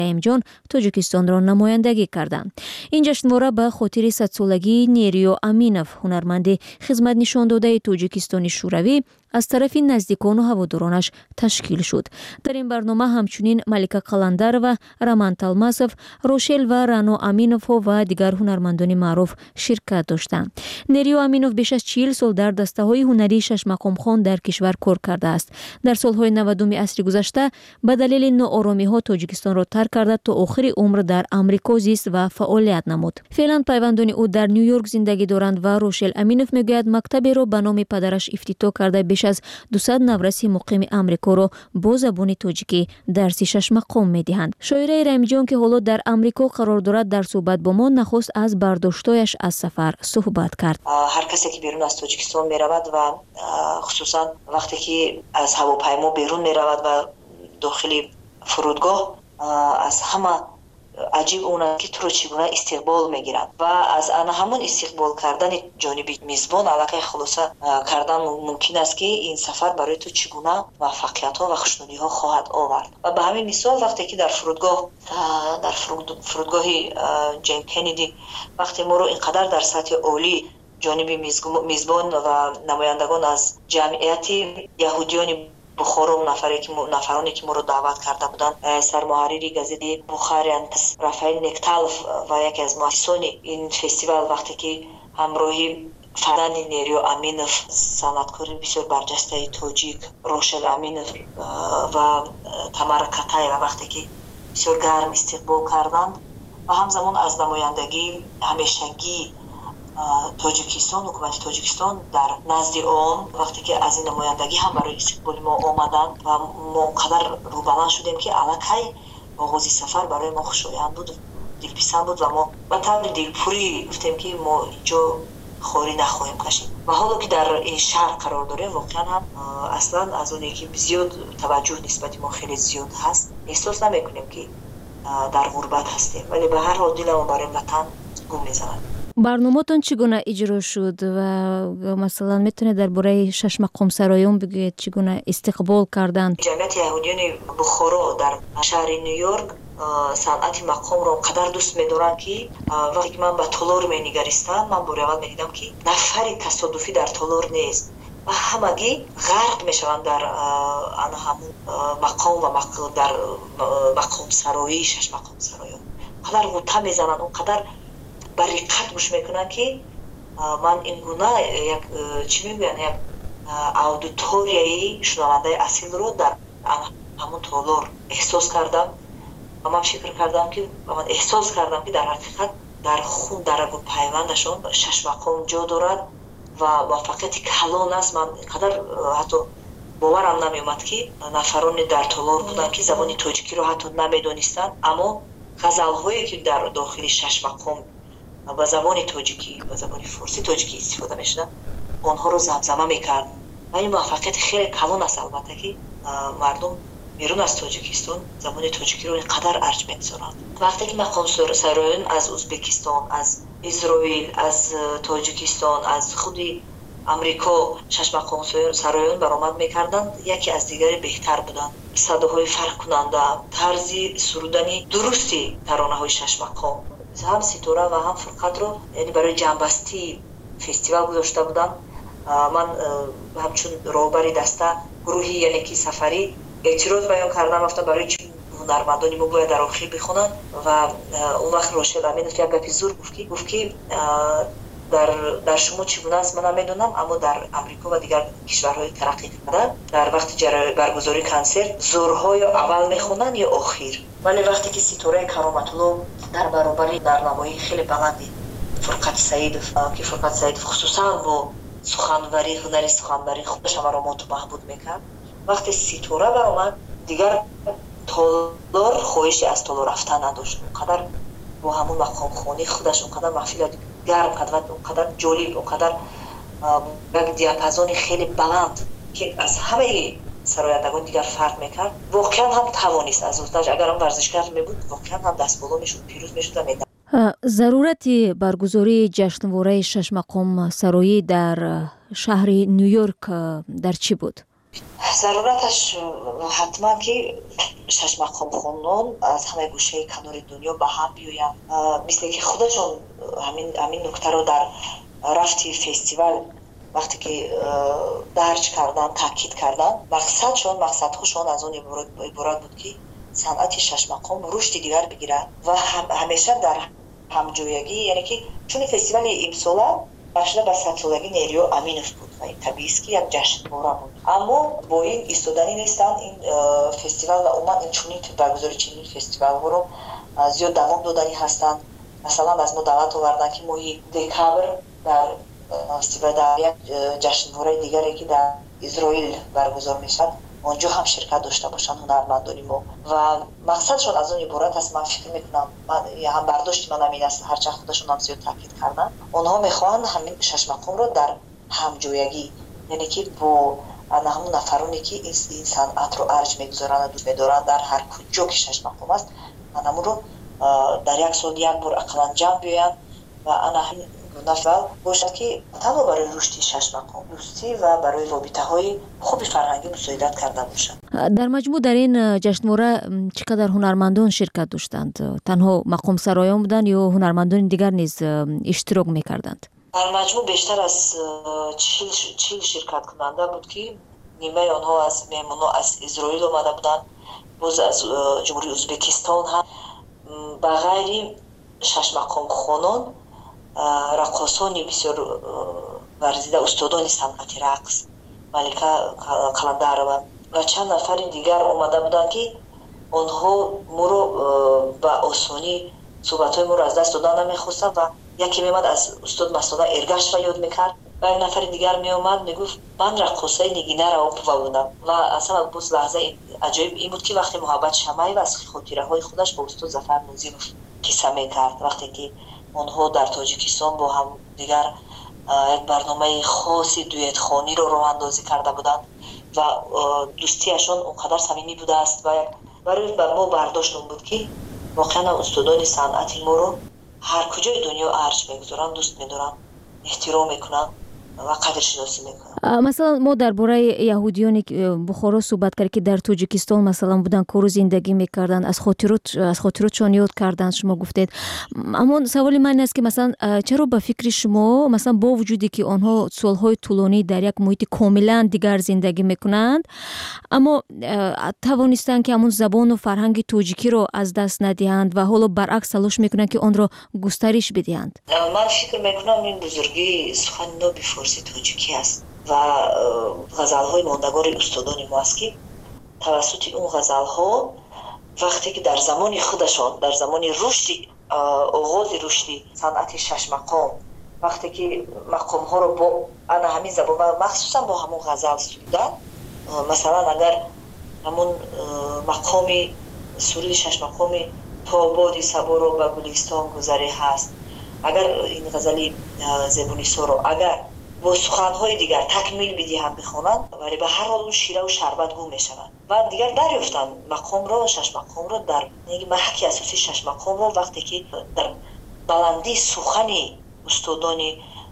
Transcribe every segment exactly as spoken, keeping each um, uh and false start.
امجان تاجیکستان را نمایندگی کردند. این جشنواره به خاطر صدسالگی نیریو امینوف هنرمند خدمت نشان داده تاجیکستان شوروی از طرف نزدیکان و هوادارانش تشکیل شد. در این برنامه همچنین ملکه قلندر و رمان تلماسوف، روشل و رانو امینوف و دیگر هنرمندان معروف شرکت داشتند. نیریو امینوف بیش از چهل سال در دسته‌های هنری شش مقام خوان در کشور کار کرده است. در سالهای نود عصر گذشته به دلیل ناآرامی‌ها تاجیکستان را ترک کرده تا آخر عمر در آمریکا زیست و فعالیت نمود. فعلا پیوندان او در نیویورک زندگی دارند و روشل امینوف میگوید مکتبی را به نام پدرش افتتاح کرده بیش از دویست نورسی مقیم آمریکا را با زبان تاجیکی درس شش مقام میدهند. شاعره رمیجان که حالا در آمریکا قرار دارد در صحبت با ما نخست از برداشتایش از سفر صحبت کرد. هر کسی که بیرون از تاجیکستان میرود و خصوصا وقتی که از هواپیما بیرون میرود و داخل فرودگاه از همه عجیب اونه که تو رو چگونه استقبال میگیرند و از آن همون استقبال کردن جانبی میزبان علاقه خلاصه کردن ممکن است که این سفر برای تو چگونه موفقیت ها و خوشنودی ها خواهد آورد. و به همین مثال وقتی که در فرودگاه در فرودگاه جین کندی وقتی ما رو اینقدر در سطح عالی جانبی میزبان و نمایندگان از جمعیت یهودیان بخارا و نفری که نفرانی که ما رو دعوت کرده بودند، سرمحرری گازete بخارین رافائل نکتالف و یکی از مؤسسان این فستیوال وقتی که همراهی فرزند نیریو امینوف صنعتکار بسیار برجسته تاجیک روشل امینوف و تمارا کاتایوا وقتی که بسیار گرم استقبال کردند و همزمان از نمایندگی همیشگی تاجیکستان حکومت تاجیکستان در نزد آن وقتی که از این نمایندگی هم برای استقبال ما آمدند و ما قدر روبلند شدیم که الکی آغاز سفر برای ما خوشایند بود، دلپسند بود و ما با طور دلپوری گفتیم که ما اینجا خوری نخواهیم کشید. و حالا که در این شهر قرار داریم واقعا هم اصلا از اونی که زیاد توجه نسبت ما خیلی زیاد هست احساس نمیکنیم که در غربت هستیم، ولی به هر حال دلمون برای وطن گم میزند. برنامه‌تون چگونه اجرا شد و مثلا میتونه درباره شش مقام سرایان بگید چگونه استقبال کردند؟ جمعیت یهودیان بخارا در شهر نیویورک صنعت مقام را قدر دوست می‌دارند که وقتی که من به تالار می‌نگریستم من بار اول می‌دیدم که نفری تصادفی در تالار نیست و همگی غرق می‌شوند در آن همون مقام و مقام در مقام سرایی شش مقام سرایان قدر غوطه می‌زنند اون قدر باریکت گوش میکنن که من این گونه یک چی میگن یک اودیتوریایی شنونده اصیل رو در همون تالار احساس کردم و من فکر کردم که من احساس کردم که در حقیقت در خون در رگ و پیوندشون شش مقام جا دارد و موفقیت کلان است. من اینقدر حتی باورم نمیومد که نفران در تالار بودن که زبان تاجیکی رو حتی نمیدونستن، اما غزل‌هایی که در داخل شش مقام با زبان تاجیکی و زبان فارسی تاجیکی استفاده میشدن آنها رو زمزمه میکرد و این موفقیت خیلی کلان است. البته که مردم بیرون از تاجیکستان زبان تاجیکی رو اینقدر ارج میگذارند. وقتی که مقام سرایان از ازبکستان، از اسرائیل، از تاجیکستان، از خود امریکا شش مقام سرایان برآمد میکردند یکی از دیگری بهتر بودند. صداهای فرق کننده، طرز سرودنی درستی ترانه‌های شش مقام هم ستاره و هم فرقت رو یعنی برای جنبستی فستیوال گذاشته بودم. من همچون راهبر دسته گروهی یعنی که سفری اعتراض بیان کردم رفتم برای چون هنرمندانی ما باید در آخری بخونن و اون وقت روشل امینوف یک گپی زور گفت که گفت که در در شما چگونه است من نمیدونم، اما در امریکا و دیگر کشورهای ترقی کرده در وقت برگزاری کنسرت زورها یا اول میخونن یا آخر، ولی وقتی که ستاره کرامت الله در برابر درنمایی خیلی بلندی فرقت سعیدوف که فرقت سعیدوف خصوصا با سخنوری هنری سخنوری خودش هم را محبوب میکرد، وقتی ستاره برآمد دیگر تالار خواهشی از تالار رفتن نداشت. اونقدر با همون مقام خونی خودش اونقدر محفل گرم کرد و اونقدر جالب اونقدر یک دیاپازون خیلی بلند که از همه سرایندگان دیگر فرق میکرد. واقعا هم توانست از اوستاش اگر هم ورزشکار میبود واقعا هم دست بالا میشد، پیروز میشد و میدن. ضرورت برگزاری جشنواره شش مقام سرایی در شهر نیویورک در چی بود؟ зарураташ ҳатман ки шашмақомхонон аз ҳамаи гӯшаи канори дунё ба ҳам биёянд, мисле ки худашон ҳамин нуктаро дар рафти фестивал вақте ки дарҷ кардан, таъкид кардан, мақсадшон мақсадҳошон аз он иборат буд ки санъати шашмақом рушди дигар бигирад ва ҳамеша дар ҳамҷоягӣ, яъне ки чуни фестивали имсола башида ба садсолаги Нериё Аминов буд ва ин табиист ки як ҷашнвора буд. Аммо бо ин истоданӣ нестанд, ин фестивал умуман инчунин баргузори чунин фестивалҳоро зиёд давом доданӣ ҳастанд. Масалан аз мо даъват овардан ки моҳи декабр дар фестивал дар як ҷашнвораи дигаре ки дар Изроил баргузор мешавад, онҷо ҳам ширкат дошта бошанд ҳунармандони мо ва мақсадшон аз он иборат аст. Ман фикр мекунам, ҳам бардошти ман ҳамин аст, ҳарчанд худашон ҳам зиёд таъкид карданд, онҳо мехоҳанд ҳамин шашмақомро дар ҳамҷоягӣ, яъне ки бо ҳамун нафароне ки ин санъатро арҷ мегузоранд, дӯст медоранд, дар ҳар куҷо ки шашмақом аст, анамуро дар як сол як бор ақаллан ҷамъ биёянд ва ана ҳамин нафал бошад ки танҳо барои рушди шашмақом дӯстӣ ва барои робитаҳои хуби фарҳангӣ мусоидат карда бошад. дар маҷмӯъ дар ин ҷашнвора чӣ қадар ҳунармандон ширкат доштанд? Танҳо мақомсароён буданд ё ҳунармандони дигар низ иштирок мекарданд? дар маҷмӯъ бештар аз чил ширкаткунанда буд ки нимаи онҳо аз меҳмонҳо аз Изроил омада буданд, боз аз ҷумҳурии Ӯзбекистон ҳам. ба ғайри шашмақомхонон рақосони бисёр варзида, устодони санъати рақс, Малика Каландарова ва чанд нафари дигар омада буданд ки онҳо моро ба осонӣ суҳбатҳои моро аз даст додан намехостанд ва яке меомад аз устод масъуда Эргашева ёд мекард ва як нафари дигар меомад мегуфт ман рақосаи нигинаро опова будам ва асlan боз лаҳзаи аҷоиб ин буд ки вақте Муҳаббат Шамаева аз хотираҳои худаш бо устод Зафар Нозимов қисса мекард, вақте ки онҳо дар Тоҷикистон бо ҳам дигар як барномаи хоси дуэтхониро роҳандозӣ карда буданд ва дӯстиашон он қадар самимӣ будааст ва барои ба мо бардошт он буд ки воқеан устодони санъати моро ҳар куҷои дунё арҷ мегузоранд, дӯст медоранд, эҳтиром мекунанд ва қадршиносӣ мекунанд. Масалан мо дар бораи яҳудиёни Бухоро суҳбат кардем ки дар Тоҷикистон масалан буданд, кору зиндагӣ мекарданд, аз хотирот аз хотиротшон ёд карданд, шумо гуфтед. Аммо саволи ман ин аст ки масалан чаро ба фикри шумо масалан бо вуҷуде ки онҳо солҳои тӯлонӣ дар як муҳити комилан дигар зиндагӣ мекунанд, аммо тавонистанд ки ҳамун забону фарҳанги тоҷикиро аз даст надиҳанд ва ҳоло баръакс талош мекунанд ки онро густариш бидиҳанд? Ман фикр мекунам ин бузургии сухани ноби форси тоҷикӣ аст ва ғазалҳои мондагори устодони мо аст ки тавассути он ғазалҳо вақте ки дар замони худашон, дар замони рушди оғози рушди санъати шашмақом, вақте ки мақомҳоро бо ана ҳамин забон махсусан бо ҳамон ғазал сӯданд, масалан агар ҳамун мақоми суруди шашмақоми то боди саборо ба гулистон гузаре ҳаст, агар ин ғазали зебунисоро агар бо суханҳои дигар такмил бидиҳанд бихонанд, вале ба ҳар ҳол шираву шарбатгӯ мешаванд ва дигар дарёфтанд мақомро, шашмақомро дар маҳки асосии шашмақомро вақте ки дар баландии сухани устодони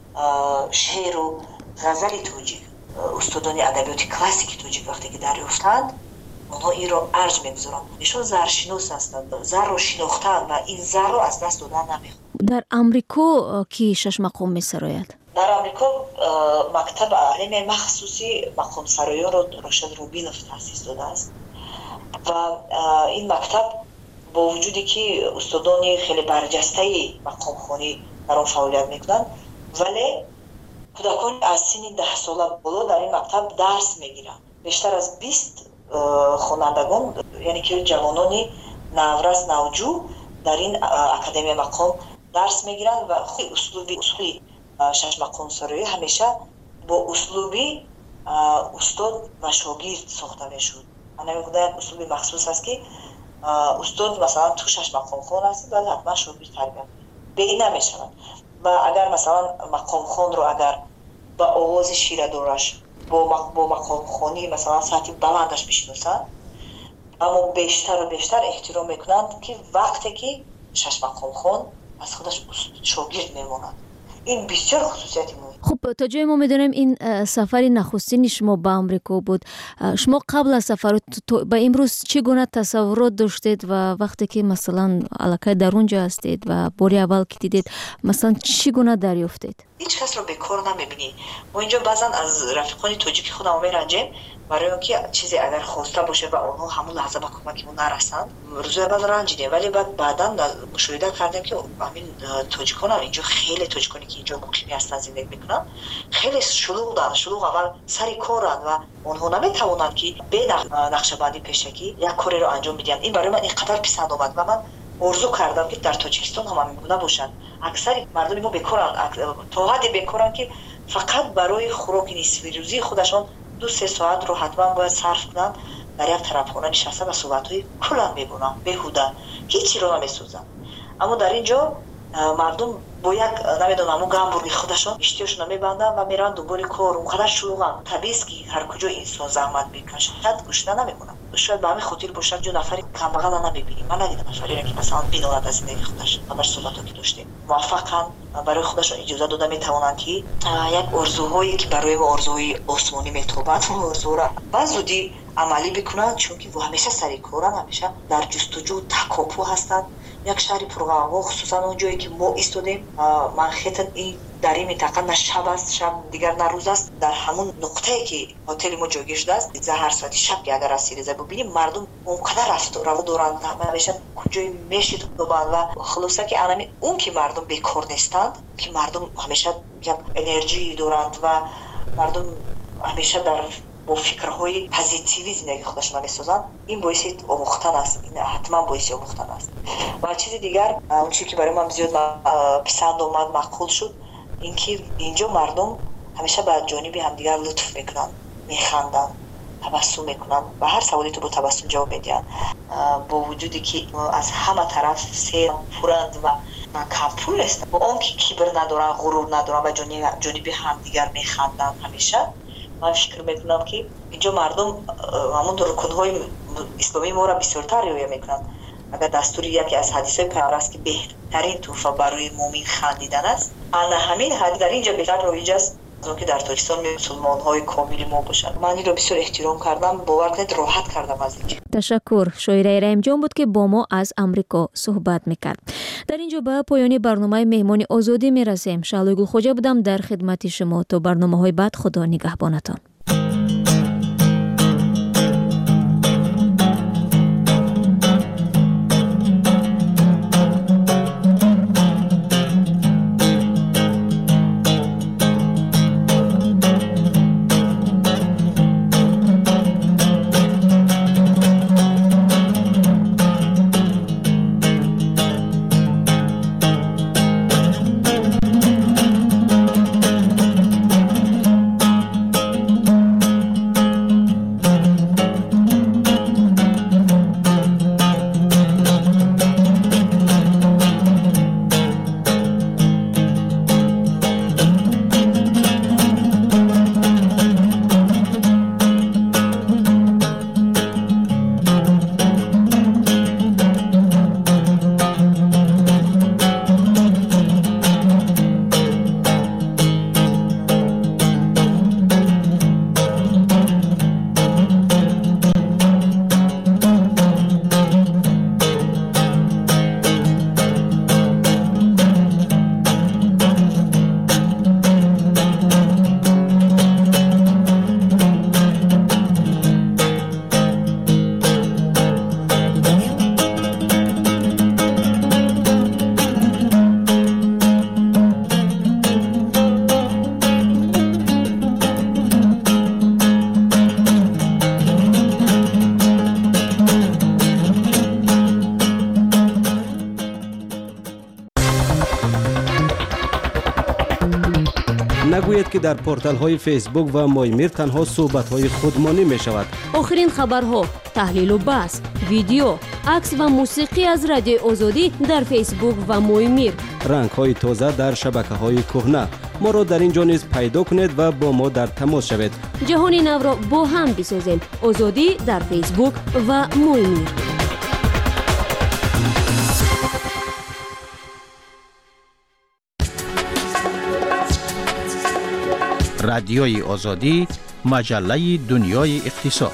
шеъру ғазали тоҷик, устодони адабиёти классики тоҷик вақте ки дарёфтанд, онҳо инро арҷ мегузоранд. Ишон заршинос ҳастанд, зарро шинохтаанд ва ин зарро аз даст додан намехоҳанд. дар амрико ки шашмақом месарояд? дар амрико мактаб алими махсуси мақомсароёнро Рошад Рубинов таъсис додааст ва ин мактаб бо вуҷуде ки устодони хеле барҷастаи мақомхонӣ дар он фаъолият мекунанд, вале кӯдакони аз синни даҳ сола боло дар ин мактаб дарс мегиранд. Бештар аз бист хонандагон, яъне ки ҷавонони наврас навҷӯ дар ин академия мақом дарс мегиранд ва услуби усули шашмақомсароӣ ҳамеша бо услуби устод ва шогирд сохта мешуд. Анамегӯда як услуби махсус аст ки устод масалан ту шашмақомхон ҳасти, баъд ҳатман шогирд тарбият беин намешавад ва агар масалан мақомхонро агар ба овози ширадораш бо мақомхонӣ масалан сатҳи баландаш бишиносанд, аммо бештару бештар эҳтиром мекунанд ки вақте ки шашмақомхон аз худаш шогирд мемонад. ин бисёр хусусияти муҳим. خب تا جای ما میدونیم این سفر نخستین شما به آمریکا بود. شما قبل از سفر به امروز چگونه تصورات داشتید و وقتی که مثلا علاقه در اونجا هستید و باری اول که دیدید مثلا چگونه دریافتید؟ هیچ کس رو بیکار نمیبینی. ما اینجا بعضا از رفیقان توجیکی خودمون میرنجیم برای اینکه چیزی اگر خواسته باشه و اونها همون لحظه به کمکمون نرسن روزای بعد رنجیدیم، ولی بعد بعدا مشاهده کردیم که همین توجیکان هم اینجا خیلی توجیکانی که اینجا مقیمی هستن زندگی میکنن خیلی شلوغن، شلوغ اول سری کارن و اونها نمیتونن که به نقشه‌بندی پیشکی یک کاری رو انجام بدن. این برای من اینقدر پسند اومد و من آرزو کردم که در تاجیکستان هم همین گونه باشن. اکثر مردم ما بیکارن، تا حدی بیکارن که فقط برای خوراک نصف روزی خودشون دو سه ساعت رو حتما باید صرف کنن در یک طرف خونه نشسته و صحبت‌های کلا می‌کنن بیهوده، هیچی رو نمی‌سوزن. اما در اینجا مردم با یک نمیدونم اون گامبورگ خودشون اشتیاشون میبندن و میرن دنبال کار. اونقدر شلوغن. طبیعیه که هر کجا انسان زحمت میکشه شاید گوشته نمیمونن. شاید به همین خاطر باشه جو نفری کمبغل نمیبینیم. من ندیدم نفری را که مثلا بی‌نوبت از زندگی خودش همش صحبتو که داشتیم موفقن برای خودشون اجازه داده میتونن که یک آرزوهایی که برای ما آرزوی آسمانی میتوبت اون آرزو را به زودی عملی بکنن، چون که و همیشه سری کارن، همیشه در جستجو تکاپو هستن. یک شهری پرغوغا، خصوصا اون جایی که ما ایستادیم منخیتن این در این منطقه نه شب است شب دیگر نه روز است، در همون نقطه‌ای که هتل ما جایگیر شده است هر ساعت شب که اگر رسیده ببینیم مردم اونقدر رفت رو دوران همیشه کجای میشید دوباره و خلاصه که الان اون که مردم بیکار نیستند که مردم همیشه یک انرژی دارند و مردم همیشه در با فکرهای پوزیتیوی زندگی خودشون می‌سازن. این باعث آموختن است، این حتما باعث آموختن است. و چیز دیگر اون چیزی که برای من زیاد پسند اومد معقول شد اینکه اینجا مردم همیشه به جانب همدیگر لطف میکنن، میخندن، تبسم میکنن و هر سوالی تو با تبسم جواب میدن، با وجودی که از همه طرف سیر پرند و کم پول است. با اون که کبر ندارن، غرور ندارن و جانب همدیگر میخندن. همیشه من فکر میکنم که اینجا مردم همون رکن‌های اسلامی ما را بسیارتر رعایت میکنن. اگر دستور یکی از حدیث‌های پیامبر است که بهترین تحفه برای مؤمن خندیدن است، انا همین حدیث در اینجا بهتر رایج است از که در تاجیکستان مسلمان‌های کامل ما باشند. من این را بسیار احترام کردم، باور کنید راحت کردم از اینجا. تشکر. شاعره رحیم جان بود که با ما از امریکا صحبت میکرد. در اینجا به پایان برنامه مهمان آزادی میرسیم. شعله گلخوجه بودم در خدمت شما. تا برنامه‌های بعد خدا نگهبانتان. نگوید که در پورتال های فیسبوک و مایمیر تنها صحبت های خودمانی می شود. آخرین خبرها، تحلیل و بحث، ویدیو، عکس و موسیقی از رادیو آزادی در فیسبوک و مایمیر. رنگ های تازه در شبکه های کهنه. ما را در اینجا نیز پیدا کنید و با ما در تماس شوید. جهان نو را با هم بسازیم. آزادی در فیسبوک و مایمیر. رادیوی آزادی، مجله دنیای اقتصاد.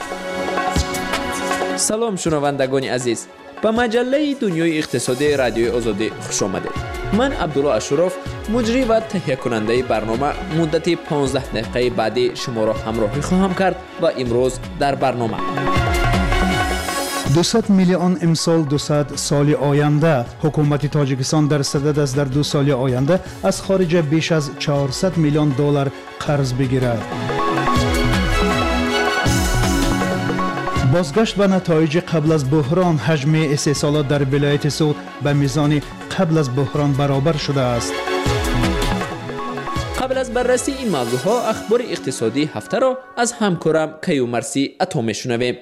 سلام شنوندگان عزیز، به مجله دنیای اقتصادی رادیوی آزادی خوش آمدید. من عبدالله اشرف، مجری و تهیه کننده برنامه، مدت پانزده دقیقه بعدی شما را همراهی خواهم کرد و امروز در برنامه دویست میلیون امسال دویست سال آینده. حکومت تاجیکستان در صدد است در دو سال آینده از خارج بیش از چهارصد میلیون دلار قرض بگیرد. بازگشت به نتایج قبل از بحران. حجم استحصالات در ولایت سود به میزان قبل از بحران برابر شده است. قبل از بررسی این موضوع ها، اخبار اقتصادی هفته را از همکارم کیومرثی عطا میشنویم.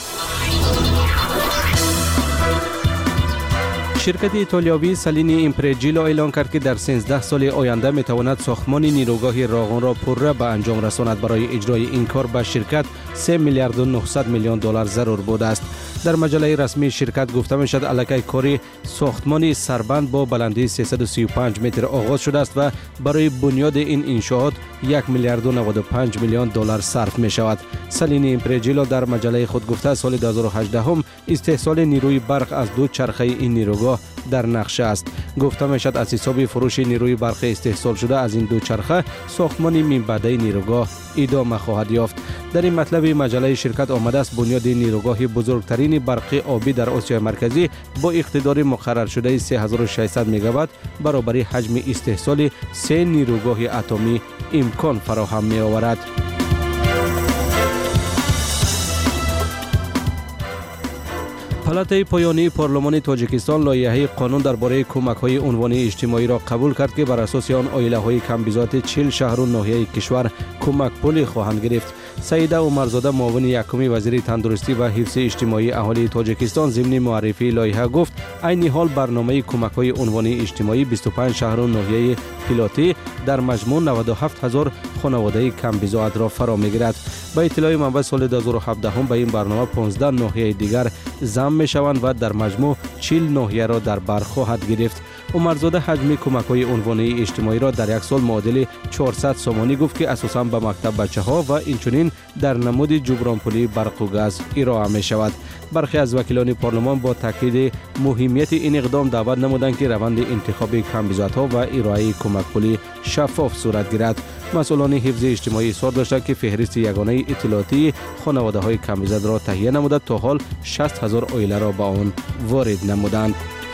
شرکت ایتالیایی سالینی ایمپرجیلو اعلام کرد که در سیزده سال آینده میتواند ساختمان نیروگاه راغون را پرره به انجام رساند. برای اجرای این کار به شرکت سه میلیارد و نهصد میلیون دلار ضرور بوده است. در مجله رسمی شرکت گفته می شد الکی کاری ساختمانی سربند با بلندی سیصد و سی و پنج متر آغاز شده است و برای بنیاد این انشاءات یک میلیارد و نود و پنج میلیون دلار صرف می شود. سالینی ایمپرجیلو در مجله خود گفته سال دو هزار و هجده هم استحصال نیروی برق از دو چرخه این نیروگاه در نقشه است. گفته می شد از حساب فروش نیروی برق استحصال شده از این دو چرخه ساختمان منبعی نیروگاه ادامه خواهد یافت. در این مطلب مجله شرکت آمده است بنیاد نیروگاه بزرگترین برقی آبی در آسیای مرکزی با اقتدار مقرر شده سه هزار و ششصد مگاوات برابر حجم استحصال سه نیروگاه اتمی امکان فراهم می آورد. پالاتای پایانی پارلمان تاجیکستان لایحه قانون درباره کمک‌های عنوانی اجتماعی را قبول کرد که بر اساس آن عائله‌های کم‌بزاعت چهل شهر و ناحیه کشور کمک پولی خواهند گرفت. سعیده عمرزاده معاون یکم وزیر تندرستی و حفظ اجتماعی اهالی تاجیکستان ضمن معرفی لایحه گفت عین حال برنامه کمک‌های عنوانی اجتماعی بیست و پنج شهر و ناحیه پیلاتی در مجموع نود و هفت هزار خانواده کم‌بزاعت را فرا می‌گیرد. با اطلاع منبع سال دو هزار و هفده هم به این برنامه پانزده ناحیه دیگر ضم می‌شوند و در مجموع چهل ناحیه را در بر خواهد گرفت. عمرزاده حجم کمک‌های عنوانی اجتماعی را در یک سال معادل چهارصد سامانی گفت که اساساً به مکتب بچه‌ها و اینچنین در نمود جبران پولی برق و گاز ارائه می‌شود. برخی از وکیلان پارلمان با تاکید مهمیت این اقدام دعوت نمودند که روند انتخاب کم‌بزاعت‌ها و ارائه کمک پولی شفاف صورت گیرد. مسئولان حفظ اجتماعی اصرار داشتند که فهرست یگانه اطلاعاتی خانواده‌های کم‌بزاعت را تهیه نموده تا حال شصت هزار عائله را به آن وارد نمودند.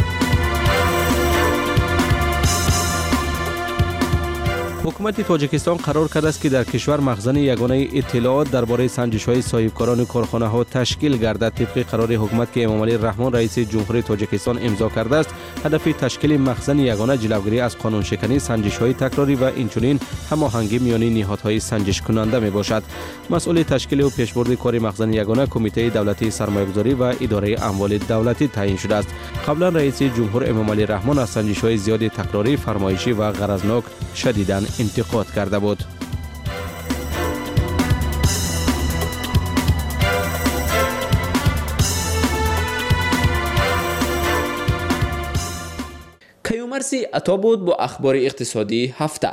حکومت تاجیکستان قرار کرده است که در کشور مخزن یگانه اطلاعات درباره سنجش‌های صاحبکاران کارخانه‌ها تشکیل گردد. طبق قرار حکومت که امام علی رحمان رئیس جمهوری تاجیکستان امضا کرده است، هدف تشکیل مخزن یگانه جلوگیری از قانون شکنی، سنجش‌های تکراری و اینچنین هماهنگی میان نهادهای سنجش کننده میباشد. مسئول تشکیل و پیشبرد کار مخزن یگانه کمیته دولتی سرمایه‌گذاری و اداره اموال دولتی تعیین شده است. قبلا رئیس جمهور امام علی رحمان از سنجش‌های زیاد تکراری، فرمایشی و غرضناک شدیداً انتقاد کرده بود. کیومرثی عطا بود با اخبار اقتصادی هفته.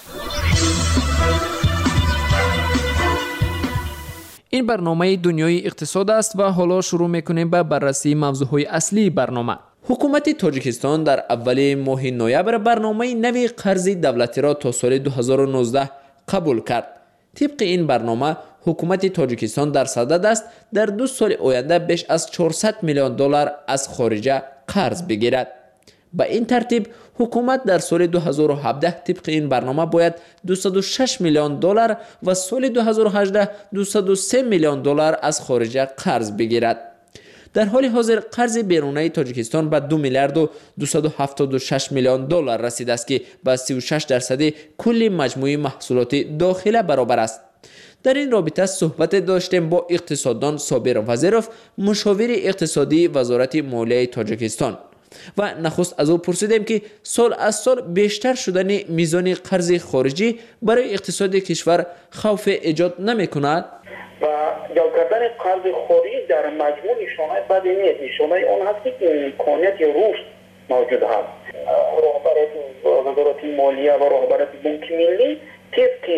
این برنامه دنیای اقتصاد است و حالا شروع میکنیم به بررسی موضوعهای اصلی برنامه. حکومت تاجیکستان در اول ماه نوامبر برنامه نوی قرض دولتی را تا سال دو هزار و نوزده قبول کرد. طبق این برنامه حکومت تاجیکستان در صدد است در دو سال آینده بیش از چهارصد میلیون دلار از خارج قرض بگیرد. به این ترتیب حکومت در سال دو هزار و هفده طبق این برنامه باید دویست و شش میلیون دلار و سال دو هزار و هجده دویست و سه میلیون دلار از خارج قرض بگیرد. در حال حاضر قرض بیرونی تاجیکستان به دو میلیارد و دویست و هفتاد و شش میلیون دلار رسیده است که به سی و شش درصد کل مجموعه محصولات داخله برابر است. در این رابطه صحبت داشتیم با اقتصاددان صابر وزیروف، مشاور اقتصادی وزارت مالیه تاجیکستان، و نخست از او پرسیدیم که سال از سال بیشتر شدن میزان قرض خارجی برای اقتصاد کشور خوف ایجاد نمی کند؟ و جلب کردن قرض خارجی در مجموع نشانه بدی نیست. نشانه اون هست که امکانیت رشد موجود هست. رهبرت وزارت مالیه و رهبرت بانک ملی طبق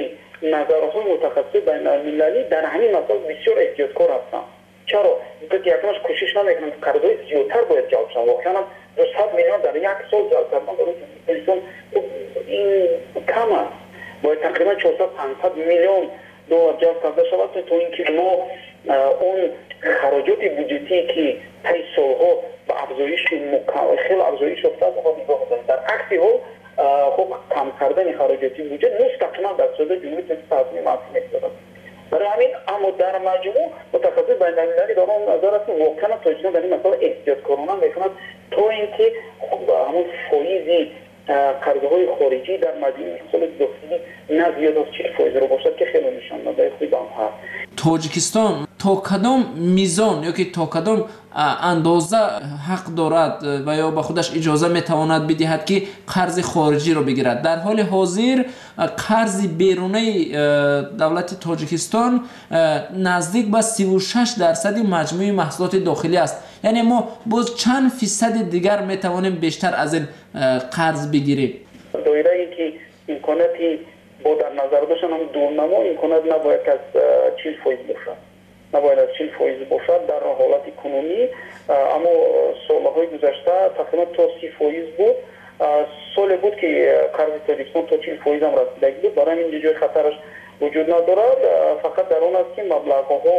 назарهای متخصص بین المللی در همین مسائل بسیار احتیاطکار هستند. چرا؟ اینکه یکمش کوشش نمیکنند قرضهای زیادتر باید جلب شوند. واقعا هم دویست میلیون در یک سال جلب کردن برای انسان این کم است. باید تقریبا چهارصد پانصد میلیون دلار جلب کرده شود تا اینکه ما اون خراجات بودجتی که طی سالها به افزایش خیلی افزایش افتاد و نگاه کنیم. در عکس حال خب کم کردن خراجات بودجه مستقیما در صورت جمهوری اسلامی معطل می‌شود. برای همین اما در مجموع متخصص بین المللی در آن نظر است واقعا تاجیکستان در این مسئله احتیاطکارانه میکند تا اینکه خب همون فایز قرضهای خارجی در مجموع اقتصاد داخلی نه زیاد از چهل فایز رو باشد که خیلی نشان داده خوب هم هست. تاجیکستان تا کدام میزان یا که تا کدام اندازه حق دارد و یا به خودش اجازه میتواند بدهد که قرض خارجی رو بگیرد؟ در حال حاضر قرض بیرونی دولت تاجیکستان نزدیک به سی و شش درصد مجموع محصولات داخلی است. یعنی ما باز چند فیصد دیگر میتوانیم بیشتر از این قرض بگیریم. دایره ای که امکاناتی با در نظر داشتن هم دورنما امکانات نباید از چهل فایز باشد. نباید از چهل فایز باشد در حالت کنونی، اما سالهای گذشته تقریبا تا سی فایز بود. سال بود که قرض تاجیکستان تا چهل فایز هم رسیدگی بود. برای این جای خطرش وجود ندارد. فقط در اون است که مبلغ‌ها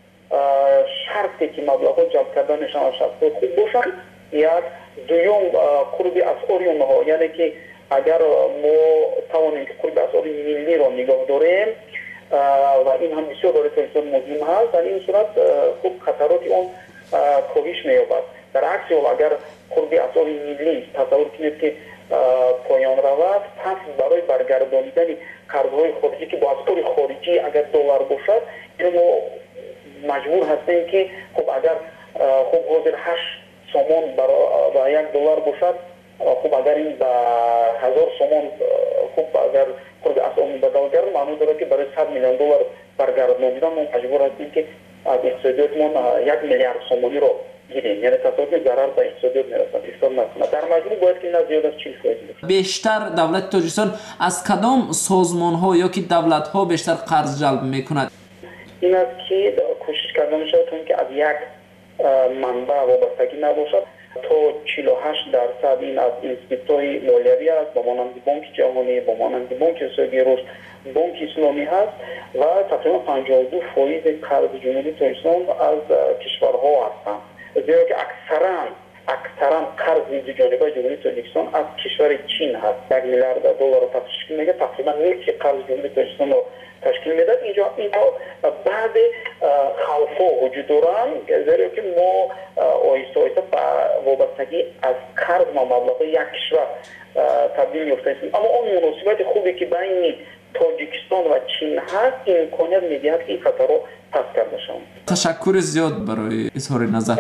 شرطی که مبلغ‌ها جلب کردنشان از شخص خوب باشند. یک دوم قرب اسعار اونها، یعنی که اگر ما توانیم که قرب اسعار ملی را نگاه داریم و این هم بسیار برای تاجیکستان مهم هست، در این صورت خوب خطرات اون کاهش می‌یابد. در عکس حال اگر قرب اسعار ملی تصور کنید که پایان رود، پس برای برگردانیدن قرض‌های خارجی که با اسعار خارجی اگر دلار باشد، این ما مجبور هستیم که خب اگر خب حاضر هشت سومون برای یک دلار باشد، خب اگر این به هزار سومون خب اگر خود اسعار بدل گردد، معنی داره که برای صد میلیون دلار برگردانیدن ما مجبور هستیم که از اقتصادیاتمون یک میلیارد سومونی رو گیریم. یعنی تصادفی ضرر به اقتصادیات میرسد. اقتصاد نکنه. در مجموع باید که نه زیاد از چهل فایز بشه. بیشتر دولت تاجیکستان از کدام سازمان‌ها یا که دولت‌ها بیشتر قرض جلب می‌کند؟ این است که کوشش کردن شده تا اینکه از یک منبع وابستگی نباشد. تا چهل و هشت درصد این از اینستیتوت‌های مالیوی است، با مانند بانک جهانی، با مانند بانک اقتصادی رشد، بانک اسلامی هست و تقریبا پنجاه و دو فایز قرض جمهوری تاجیکستان از کشورها هستند. زیرا که اکثرا اکثرا قرض جانبه جمهوری تاجیکستان از کشور چین هست. یک میلیارد دلار رو تشکیل میده، تقریبا نصف قرض جمهوری تاجیکستان رو تشکیل میده. اینجا اینجا بعد خوف‌ها وجود دارن، زیرا که ما آیسته آیسته وابستگی از قرض ما مبلغ یک کشور تبدیل می‌افتیم. اما اون مناسبت خوبی که بین تاجیکستان و چین هست، امکانیت میدهد که این خطر رو پس کرده شود. تشکر زیاد برای اظهار نظر.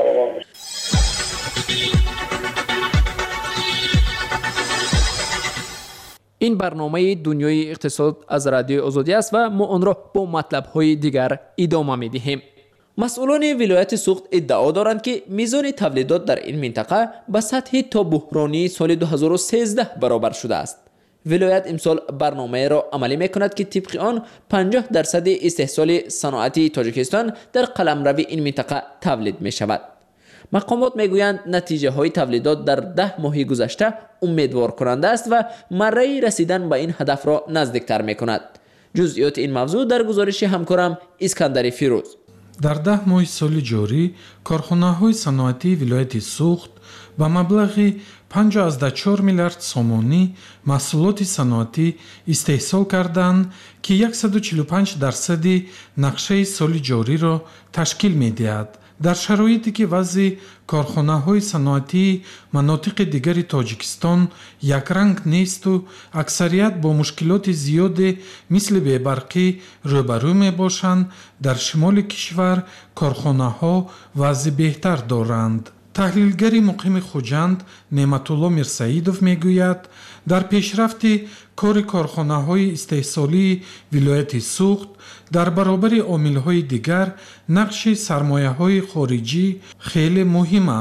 این برنامه دنیای اقتصاد از رادیو آزادی است و ما آن را با مطلب‌های دیگر ادامه می‌دهیم. مسئولان ولایت سوخت ادعا دارند که میزان تولیدات در این منطقه به سطح تا بحرانی سال دو هزار و سیزده برابر شده است. ولایت امسال برنامه را عملی می‌کند که طبق آن پنجاه درصد استحصال صنعتی تاجیکستان در قلمرو این منطقه تولید می‌شود. مقامات میگویند نتیجه های تولیدات در ده ماه گذشته امیدوار کننده است و مره رسیدن به این هدف را نزدیکتر میکند. جزئیات این موضوع در گزارش همکارم اسکندر فیروز. در ده ماه سال جاری کارخانه‌های صنعتی ولایت سوخت با مبلغ پنجاه و چهار میلیارد سومانی محصولات صنعتی استحصال کردند که صد و چهل و پنج درصد نقشه سال جاری را تشکیل می‌دهد. در شرایطی که وضع کارخانه‌های صنعتی مناطق دیگر تاجیکستان یک رنگ نیست و اکثریت با مشکلات زیاد مثل بی‌برقی روبرو می‌باشند، در شمال کشور کارخانه‌ها وضع بهتر دارند. تحلیلگر مقیم خوجند نعمت الله میرسعیدوف میگوید در پیشرفت کار کارخانه‌های استحصالی ولایت سوخت در برابر عامل‌های دیگر نقش سرمایه‌های خارجی خیلی مهم است.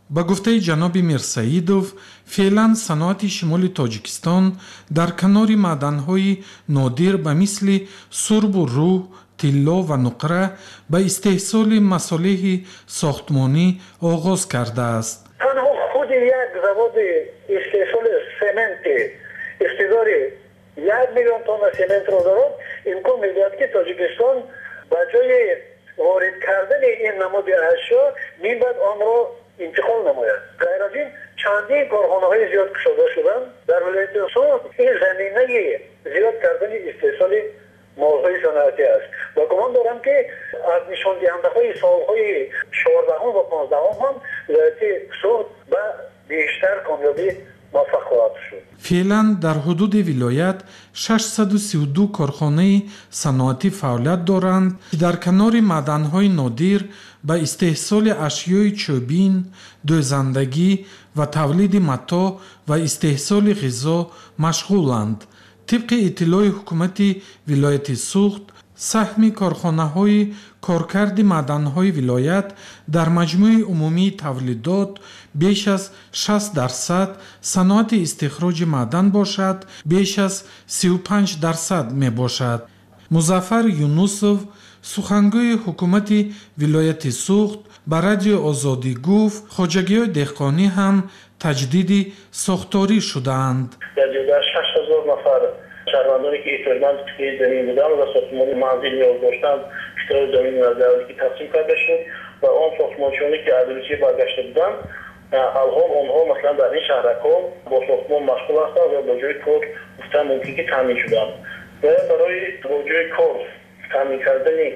ба гуфтаи ҷаноби Мирсаидов, феълан саноати шимоли Тоҷикистон дар канори маъданҳои нодир ба мисли сурбу рӯҳ, тилло ва нуқра ба истеҳсоли масолиҳи сохтмонӣ оғоз кардааст. танҳо худи як заводи истеҳсоли сементи иқтидори як миллион тонна сементро дорад, имкон медиҳад ки Тоҷикистон ба ҷои ворид кардани ин намуди ашё мебад онро интиқол намояд. ғайр аз ин чандин корхонаҳои зиёд кушода шуданд дар вилояти Суд. ин заминаи зиёд кардани истеҳсоли молҳои саноатӣ аст ва гумон дорам ки аз нишондиҳандаҳои солҳои чордаҳум ва понздаҳум ҳам вилояти Суд ба бештар камёбӣ муваффақ хоҳад шуд. феълан дар ҳудуди вилоят шашсаду сию ду корхонаи саноатӣ фаъолият доранд ки дар канори маъданҳои нодир ба истеҳсоли ашёи чӯбин, дӯзандагӣ ва тавлиди матоъ ва истеҳсоли ғизо машғуланд. тибқи иттилои ҳукумати вилояти Суғд, саҳми корхонаҳои коркарди маъданҳои вилоят дар маҷмӯи умумии тавлидот беш аз шаст дарсад, саноати истихроҷи маъдан бошад беш аз сию панҷ дарсад мебошад. Музаффар Юнусов, сухангӯи ҳукумати вилояти Суғд, ба радиои Озодӣ гуфт, хоҷагиҳои деҳқонӣ ҳам таҷдиди сохторӣ шудаанд. шаш ҳазор нафар шаҳрвандоне ки эҳтиёҷманд кистои замин буданд ва сохтмони манзил ниёз доштанд, кистои замини аз давлатӣ тақсим карда шуд ва он сохтмончиёне ки аз Русия баргашта буданд, алҳол онҳо маслан дар ин шаҳракҳо бо сохтмон машғул ҳастанд ва бо ҷои кор гуфтан мумкин ки таъмин шуданд. ва барои бо ҷои кор таъмин кардани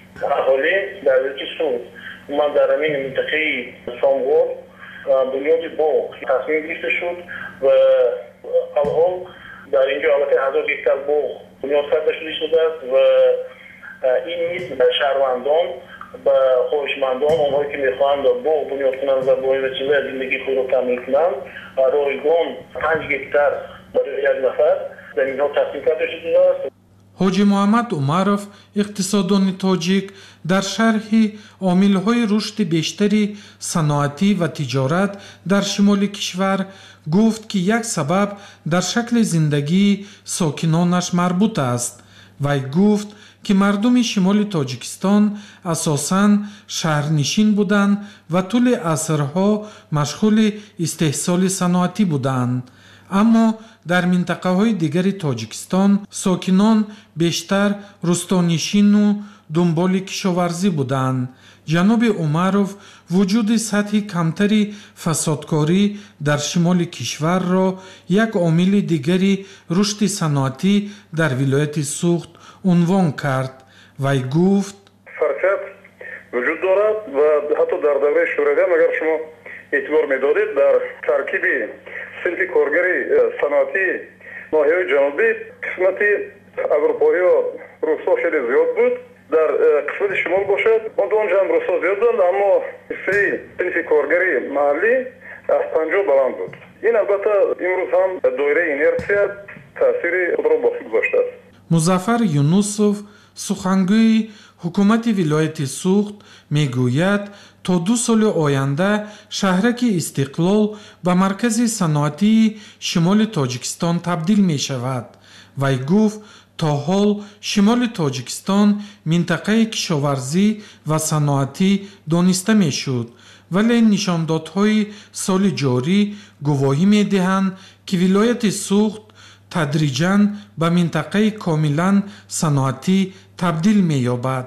аҳолӣ дар вилояти Суд умуман дар ҳамин минтақаи Сомғор бунёди боғ тасмим гирифта шуд ва алҳол дар инҷо албатта ҳазор гектар боғ бунёд карда шудааст ва ин низ шаҳрвандон ба хоҳишмандон, онҳое ки мехоҳанд боғ бунёд кунанд ва бо ин васила зиндагии худро таъмин кунанд, ройгон панҷ гектар барои як нафар заминҳо тақсим карда шудааст. ҳоҷӣ Муҳаммад Умаров, иқтисоддони тоҷик, дар шарҳи омилҳои рушди бештари саноатӣ ва тиҷорат дар шимоли кишвар гуфт ки як сабаб дар шакли зиндагии сокинонаш марбут аст. вай гуфт ки мардуми шимоли Тоҷикистон асосан шаҳрнишин буданд ва тӯли асрҳо машғули истеҳсоли саноатӣ буданд. аммо дар минтақаҳои дигари Тоҷикистон сокинон бештар рӯстонишину дунболи кишоварзӣ буданд. ҷаноби Умаров вуҷуди сатҳи камтари фасодкорӣ дар шимоли кишварро як омили дигари рушди саноатӣ дар вилояти Суғд унвон кард. вай гуфт: фарқият вуҷуд дорад ва ҳатто дар давраи шӯравӣ агар шумо эътибор медодед, дар таркиби синфи коргари саноатӣ ноҳияҳои ҷанубӣ қисмати аврупоиё рӯсҳо хеле зиёд буд. дар қисмати шимол бошад онҷа ҳам рӯсҳо зиёд буданд, аммо ҳиссаи синфи коргари маҳаллӣ аз панҷоҳ баланд буд. ин албатта имрӯз ҳам доираи инерсия таъсири худро боқӣ гузоштааст. Музаффар Юнусов, сухангӯи ҳукумати вилояти Суғд, мегӯяд то ду соли оянда шаҳраки Истиқлол ба маркази саноатии шимоли Тоҷикистон табдил мешавад. вай гуфт, то ҳол шимоли Тоҷикистон минтақаи кишоварзӣ ва саноатӣ дониста мешуд, вале нишондодҳои соли ҷорӣ гувоҳӣ медиҳанд ки вилояти Суғд тадриҷан ба минтақаи комилан саноатӣ табдил меёбад.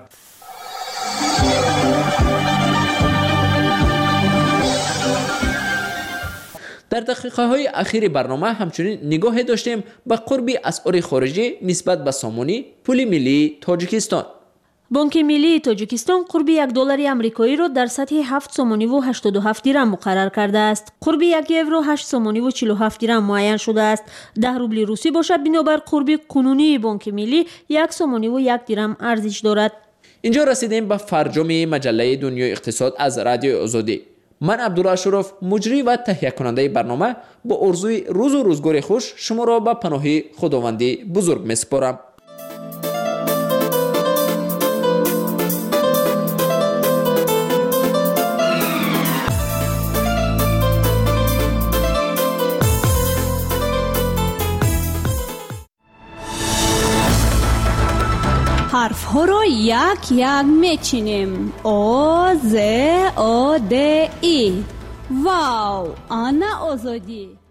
дар дақиқаҳои ахири барнома ҳамчунин нигоҳе доштем ба қурби асъори хориҷӣ нисбат ба сомонӣ пули миллии Тоҷикистон. бонки миллии Тоҷикистон қурби як доллари амрикоиро дар сатҳи ҳафт сомониву ҳаштоду ҳафт дирам муқаррар кардааст. қурби як евро ҳашт сомониву чилу ҳафт дирам муайян шудааст. даҳ рубли русӣ бошад бинобар қурби кунунии бонки миллӣ як сомониву як дирам арзиш дорад. инҷо расидем ба фарҷоми маҷаллаи Дунёи иқтисод аз Радиои Озодӣ. ман Абдулла Ашуров, муҷрӣ ва таҳиякунандаи барнома, бо орзуи рӯзу рӯзгори хуш шуморо ба паноҳи худованди бузург месупорам. ҳарфҳо ро як як мечинем. о з о д и. вау, ана озодӣ.